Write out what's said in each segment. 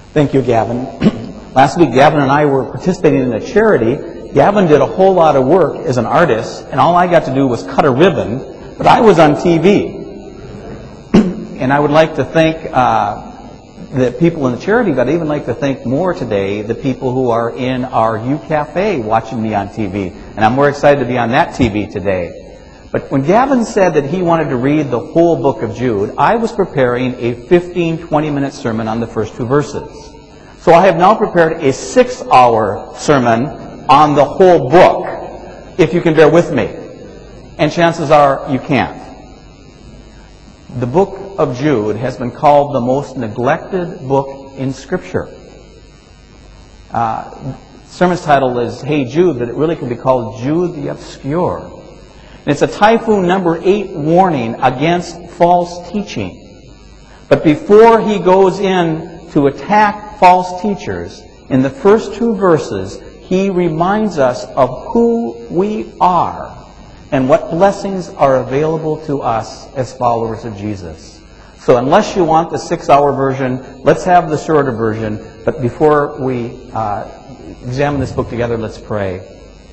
Thank you, Gavin. Last week, Gavin and I were participating in a charity. Gavin did a whole lot of work as an artist, and all I got to do was cut a ribbon, but I was on TV. And I would like to thank the people in the charity, but I'd even like to thank more today the people who are in our U Cafe watching me on TV. And I'm more excited to be on that TV today. But when Gavin said that he wanted to read the whole book of Jude, I was preparing a 15-20-minute sermon on the first two verses. So I have now prepared a 6-hour sermon on the whole book, if you can bear with me. And chances are you can't. The book of Jude has been called the most neglected book in Scripture. Sermon's title is Hey Jude, but it really could be called Jude the Obscure. And it's a Typhoon number 8 warning against false teaching. But before he goes in to attack false teachers, in the first 2 verses, he reminds us of who we are and what blessings are available to us as followers of Jesus. So unless you want the 6-hour version, let's have the shorter version. But before we examine this book together, let's pray.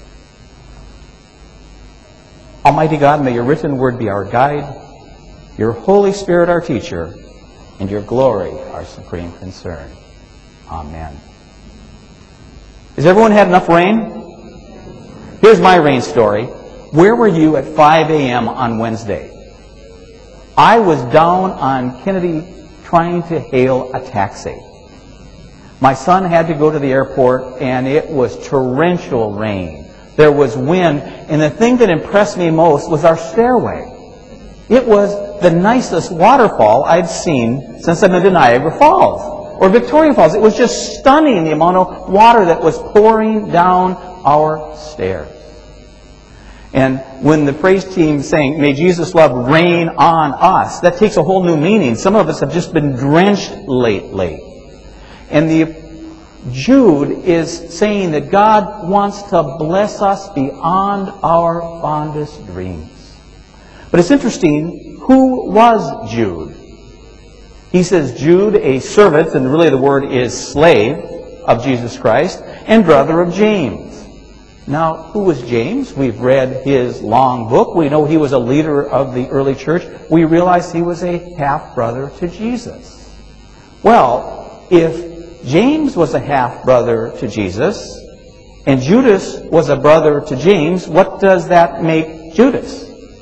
Almighty God, may your written word be our guide, your Holy Spirit our teacher, and your glory our supreme concern. Amen. Has everyone had enough rain? Here's my rain story. Where were you at 5 a.m. on Wednesday? I was down on Kennedy trying to hail a taxi. My son had to go to the airport, and it was torrential rain. There was wind, and the thing that impressed me most was our stairway. It was the nicest waterfall I'd seen since I've been to Niagara Falls or Victoria Falls. It was just stunning, the amount of water that was pouring down our stairs. And when the praise team sang, "May Jesus' love rain on us," that takes a whole new meaning. Some of us have just been drenched lately. And the Jude is saying that God wants to bless us beyond our fondest dreams. But it's interesting, who was Jude? He says Jude, a servant, and really the word is slave of Jesus Christ, and brother of James. Now, who was James? We've read his long book. We know he was a leader of the early church. We realize he was a half-brother to Jesus. Well, if James was a half-brother to Jesus, and Judas was a brother to James, what does that make Judas?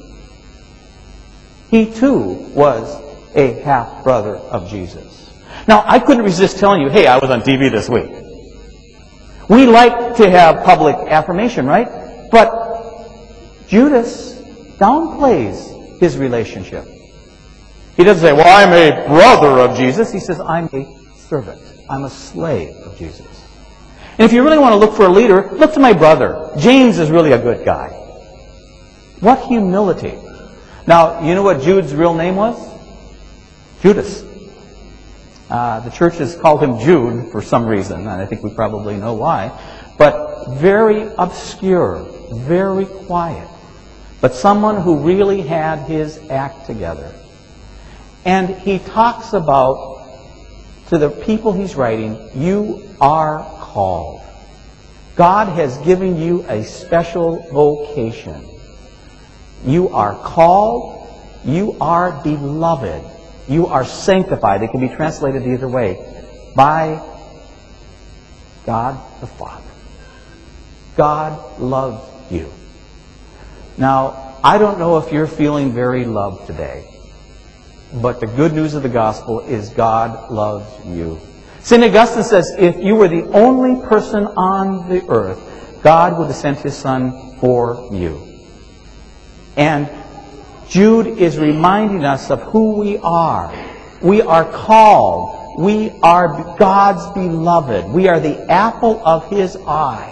He too was a half-brother of Jesus. Now, I couldn't resist telling you, hey, I was on TV this week. We like to have public affirmation, right? But Judas downplays his relationship. He doesn't say, well, I'm a brother of Jesus. He says, I'm a servant. I'm a slave of Jesus. And if you really want to look for a leader, look to my brother. James is really a good guy. What humility. Now, you know what Jude's real name was? Judas. The church has called him Jude for some reason, and I think we probably know why. But very obscure, very quiet. But someone who really had his act together. And he talks about, to the people he's writing, you are called. God has given you a special vocation. You are called. You are beloved. You are sanctified. It can be translated either way. By God the Father. God loves you. Now, I don't know if you're feeling very loved today. But the good news of the gospel is God loves you. St. Augustine says, if you were the only person on the earth, God would have sent His Son for you. And Jude is reminding us of who we are. We are called. We are God's beloved. We are the apple of His eye.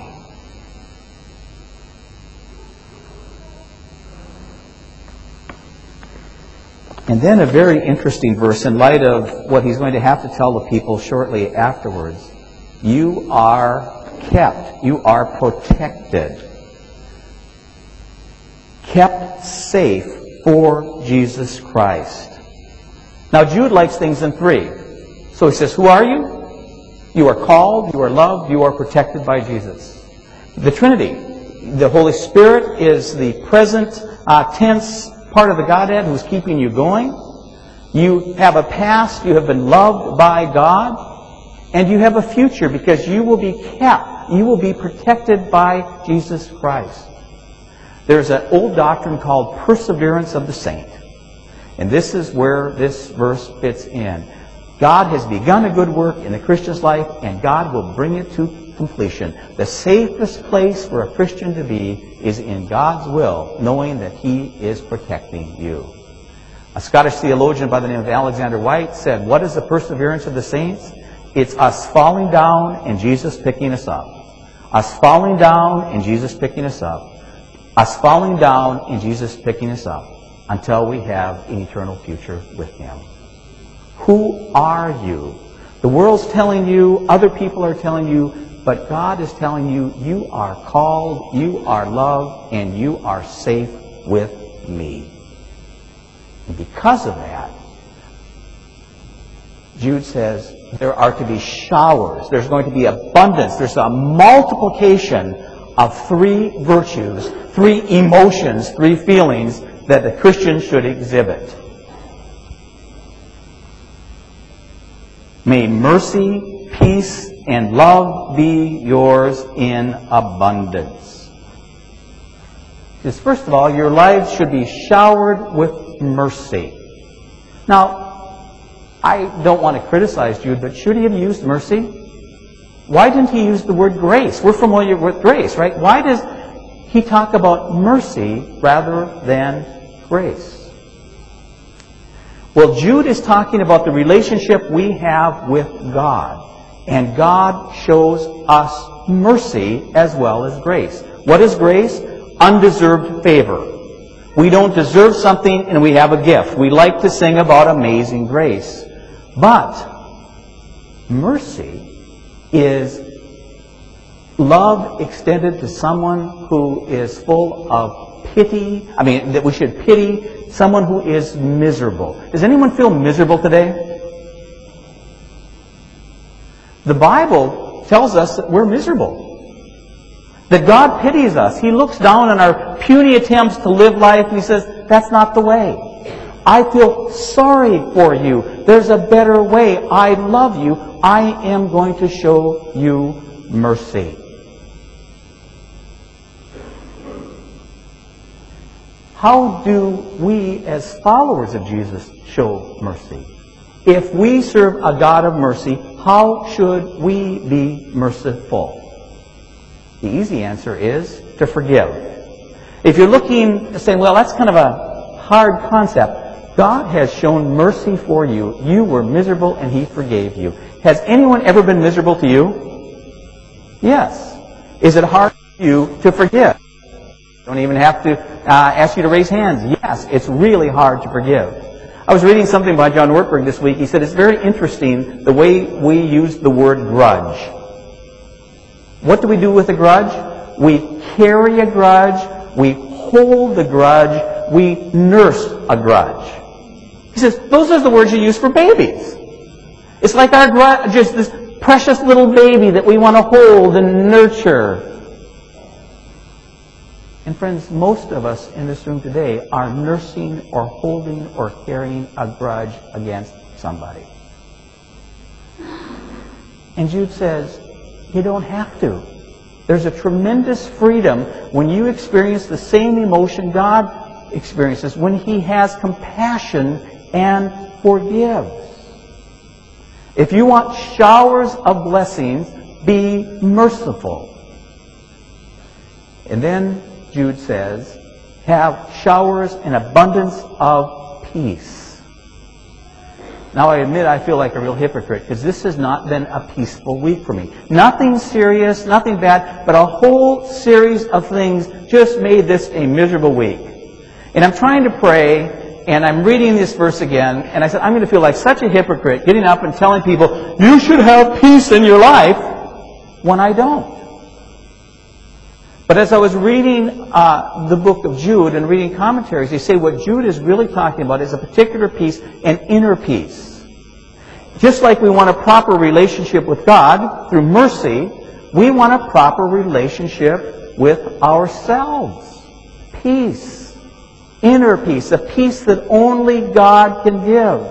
And then a very interesting verse in light of what he's going to have to tell the people shortly afterwards. You are kept. You are protected. Kept safe for Jesus Christ. Now Jude likes things in 3. So he says, who are you? You are called, you are loved, you are protected by Jesus. The Trinity. The Holy Spirit is the present tense part of the Godhead who's keeping you going. You have a past, you have been loved by God, and you have a future because you will be kept, you will be protected by Jesus Christ. There's an old doctrine called perseverance of the saint. And this is where this verse fits in. God has begun a good work in the Christian's life, and God will bring it to completion. The safest place for a Christian to be is in God's will, knowing that He is protecting you. A Scottish theologian by the name of Alexander White said, what is the perseverance of the saints? It's us falling down and Jesus picking us up. Us falling down and Jesus picking us up. Us falling down and Jesus picking us up until we have an eternal future with Him. Who are you? The world's telling you, other people are telling you, but God is telling you, you are called, you are loved, and you are safe with me. And because of that, Jude says there are to be showers. There's going to be abundance. There's a multiplication of three virtues, three emotions, three feelings that the Christian should exhibit. May mercy, peace, and love be yours in abundance. Because first of all, your lives should be showered with mercy. Now, I don't want to criticize Jude, but should he have used mercy? Why didn't he use the word grace? We're familiar with grace, right? Why does he talk about mercy rather than grace? Well, Jude is talking about the relationship we have with God. And God shows us mercy as well as grace. What is grace? Undeserved favor. We don't deserve something and we have a gift. We like to sing about amazing grace. But mercy is love extended to someone who is full of pity. I mean, that we should pity someone who is miserable. Does anyone feel miserable today? The Bible tells us that we're miserable. That God pities us. He looks down on our puny attempts to live life and He says, that's not the way. I feel sorry for you. There's a better way. I love you. I am going to show you mercy. How do we as followers of Jesus show mercy? If we serve a God of mercy, how should we be merciful? The easy answer is to forgive. If you're looking, saying, well, that's kind of a hard concept. God has shown mercy for you. You were miserable and He forgave you. Has anyone ever been miserable to you? Yes. Is it hard for you to forgive? Don't even have to ask you to raise hands. Yes, it's really hard to forgive. I was reading something by John Ortberg this week. He said it's very interesting the way we use the word grudge. What do we do with a grudge? We carry a grudge, we hold the grudge, we nurse a grudge. He says, those are the words you use for babies. It's like our grudge, just this precious little baby that we want to hold and nurture. And friends, most of us in this room today are nursing or holding or carrying a grudge against somebody. And Jude says, you don't have to. There's a tremendous freedom when you experience the same emotion God experiences, when He has compassion and forgives. If you want showers of blessings, be merciful. And then Jude says, have showers and abundance of peace. Now I admit I feel like a real hypocrite because this has not been a peaceful week for me. Nothing serious, nothing bad, but a whole series of things just made this a miserable week. And I'm trying to pray, and I'm reading this verse again, and I said, I'm going to feel like such a hypocrite getting up and telling people, you should have peace in your life, when I don't. But as I was reading the book of Jude and reading commentaries, they say what Jude is really talking about is a particular peace, an inner peace. Just like we want a proper relationship with God through mercy, we want a proper relationship with ourselves. Peace. Inner peace. A peace that only God can give.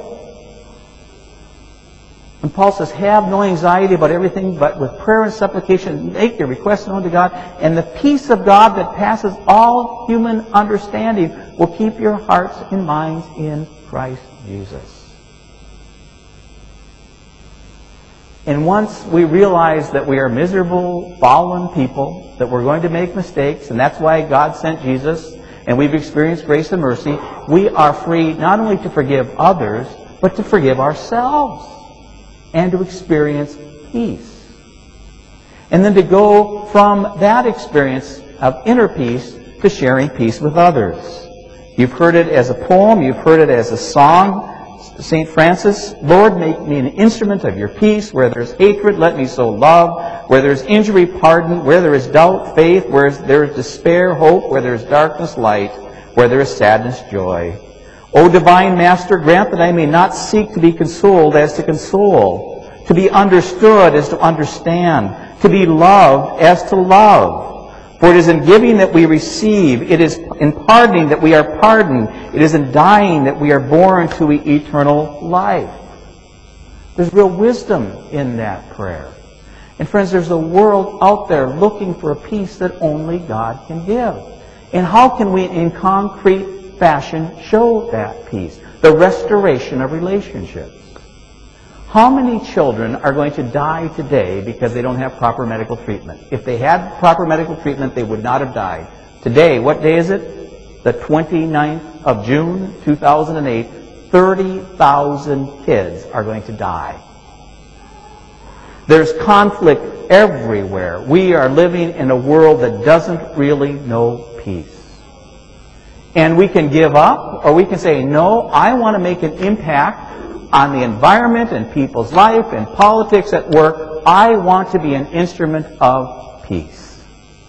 And Paul says, have no anxiety about everything, but with prayer and supplication, make your requests known to God, and the peace of God that passes all human understanding will keep your hearts and minds in Christ Jesus. And once we realize that we are miserable, fallen people, that we're going to make mistakes, and that's why God sent Jesus, and we've experienced grace and mercy, we are free not only to forgive others, but to forgive ourselves and to experience peace. And then to go from that experience of inner peace to sharing peace with others. You've heard it as a poem, you've heard it as a song. St. Francis, Lord, make me an instrument of your peace. Where there's hatred, let me sow love. Where there's injury, pardon. Where there is doubt, faith. Where there is despair, hope. Where there is darkness, light. Where there is sadness, joy. O divine Master, grant that I may not seek to be consoled as to console, to be understood as to understand, to be loved as to love. For it is in giving that we receive, it is in pardoning that we are pardoned, it is in dying that we are born to eternal life. There's real wisdom in that prayer. And friends, there's a world out there looking for a peace that only God can give. And how can we, in concrete fashion, show that peace? The restoration of relationships. How many children are going to die today because they don't have proper medical treatment? If they had proper medical treatment, they would not have died. Today, what day is it? The 29th of June, 2008, 30,000 kids are going to die. There's conflict everywhere. We are living in a world that doesn't really know peace. And we can give up, or we can say, no, I want to make an impact on the environment and people's life and politics at work. I want to be an instrument of peace.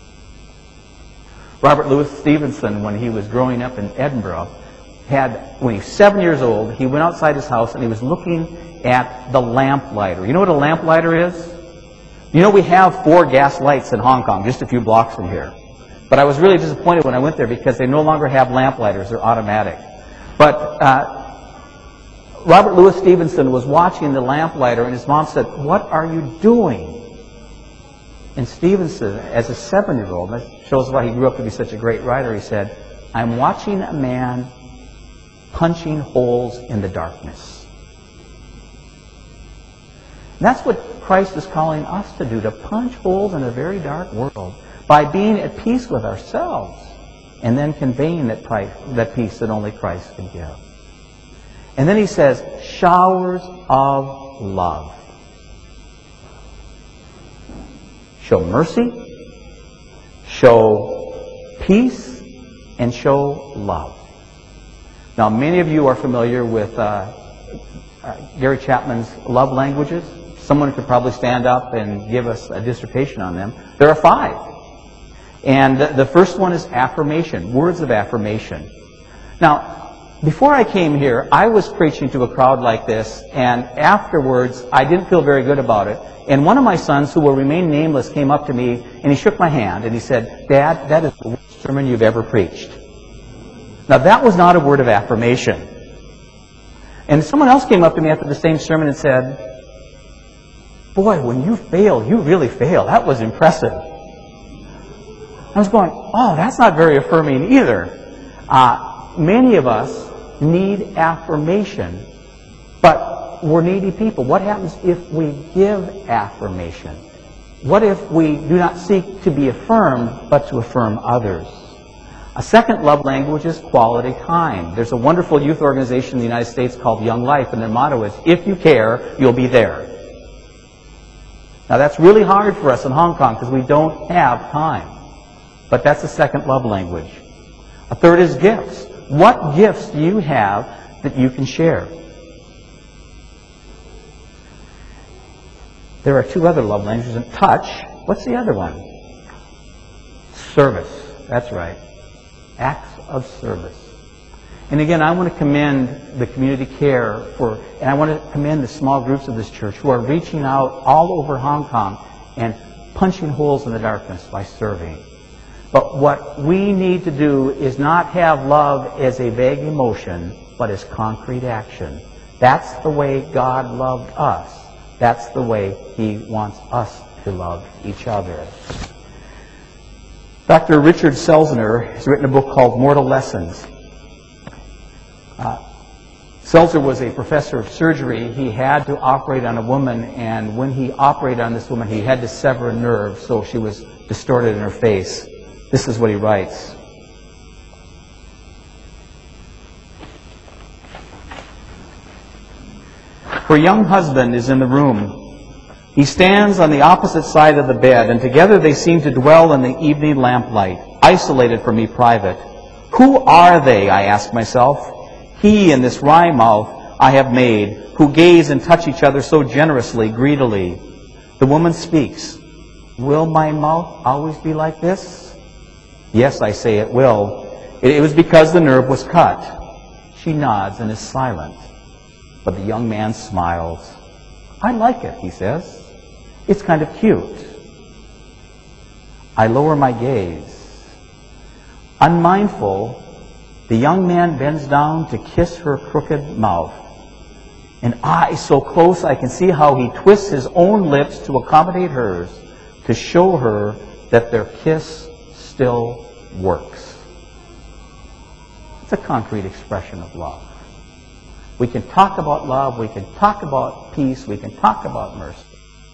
Robert Louis Stevenson, when he was growing up in Edinburgh, when he was 7 years old, he went outside his house and he was looking at the lamplighter. You know what a lamplighter is? You know we have 4 gas lights in Hong Kong, just a few blocks from here. But I was really disappointed when I went there because they no longer have lamplighters. They're automatic. But Robert Louis Stevenson was watching the lamplighter, and his mom said, "What are you doing?" And Stevenson, as a 7-year-old, that shows why he grew up to be such a great writer, he said, "I'm watching a man punching holes in the darkness." And that's what Christ is calling us to do, to punch holes in a very dark world by being at peace with ourselves and then conveying that peace that only Christ can give. And then he says, showers of love. Show mercy, show peace, and show love. Now, many of you are familiar with Gary Chapman's love languages. Someone could probably stand up and give us a dissertation on them. There are 5. And the first one is affirmation, words of affirmation. Now, before I came here, I was preaching to a crowd like this, and afterwards, I didn't feel very good about it. And one of my sons, who will remain nameless, came up to me, and he shook my hand, and he said, "Dad, that is the worst sermon you've ever preached." Now, that was not a word of affirmation. And someone else came up to me after the same sermon and said, "Boy, when you fail, you really fail. That was impressive." I was going, oh, that's not very affirming either. Many of us need affirmation, but we're needy people. What happens if we give affirmation? What if we do not seek to be affirmed, but to affirm others? A second love language is quality time. There's a wonderful youth organization in the United States called Young Life, and their motto is, if you care, you'll be there. Now that's really hard for us in Hong Kong because we don't have time. But that's the second love language. A third is gifts. What gifts do you have that you can share? There are 2 other love languages. And touch. What's the other one? Service. That's right. Acts of service. And again, I want to commend the community care and I want to commend the small groups of this church who are reaching out all over Hong Kong and punching holes in the darkness by serving. But what we need to do is not have love as a vague emotion, but as concrete action. That's the way God loved us. That's the way He wants us to love each other. Dr. Richard Selzner has written a book called Mortal Lessons. Seltzer was a professor of surgery. He had to operate on a woman, and when he operated on this woman, he had to sever a nerve, so she was distorted in her face. This is what he writes. Her young husband is in the room. He stands on the opposite side of the bed, and together they seem to dwell in the evening lamplight, isolated from me private. Who are they, I ask myself? He and this wry mouth I have made, who gaze and touch each other so generously, greedily. The woman speaks. Will my mouth always be like this? Yes, I say it will. It was because the nerve was cut. She nods and is silent. But the young man smiles. I like it, he says. It's kind of cute. I lower my gaze. Unmindful, the young man bends down to kiss her crooked mouth. And eyes so close I can see how he twists his own lips to accommodate hers, to show her that their kiss still works. It's a concrete expression of love. We can talk about love, we can talk about peace, we can talk about mercy.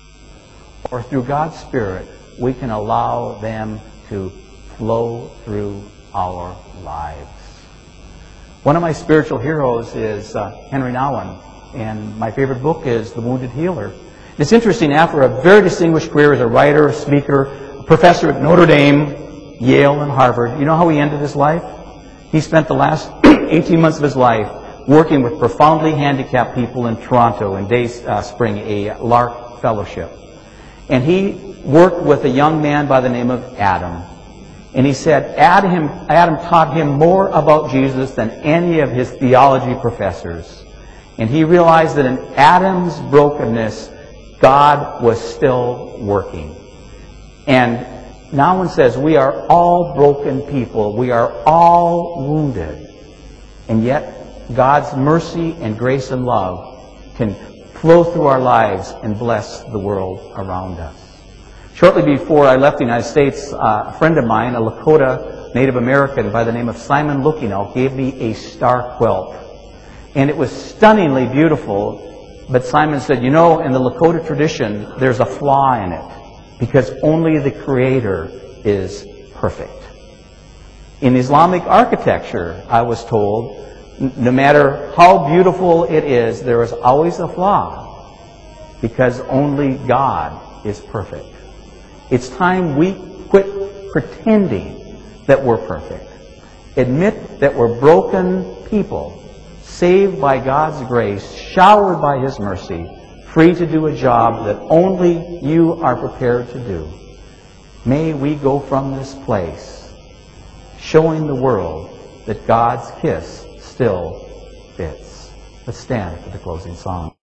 Or through God's Spirit, we can allow them to flow through our lives. One of my spiritual heroes is Henry Nouwen, and my favorite book is The Wounded Healer. It's interesting, after a very distinguished career as a writer, speaker, a professor at Notre Dame, Yale, and Harvard, you know how he ended his life? He spent the last 18 months of his life working with profoundly handicapped people in Toronto in Dayspring, a LARC fellowship. And he worked with a young man by the name of Adam. And he said Adam taught him more about Jesus than any of his theology professors. And he realized that in Adam's brokenness, God was still working. And Nouwen says we are all broken people. We are all wounded. And yet, God's mercy and grace and love can flow through our lives and bless the world around us. Shortly before I left the United States, a friend of mine, a Lakota Native American by the name of Simon Lukino, gave me a star quilt. And it was stunningly beautiful, but Simon said, you know, in the Lakota tradition, there's a flaw in it, because only the Creator is perfect. In Islamic architecture, I was told, no matter how beautiful it is, there is always a flaw, because only God is perfect. It's time we quit pretending that we're perfect. Admit that we're broken people, saved by God's grace, showered by His mercy, free to do a job that only you are prepared to do. May we go from this place showing the world that God's kiss still fits. Let's stand for the closing song.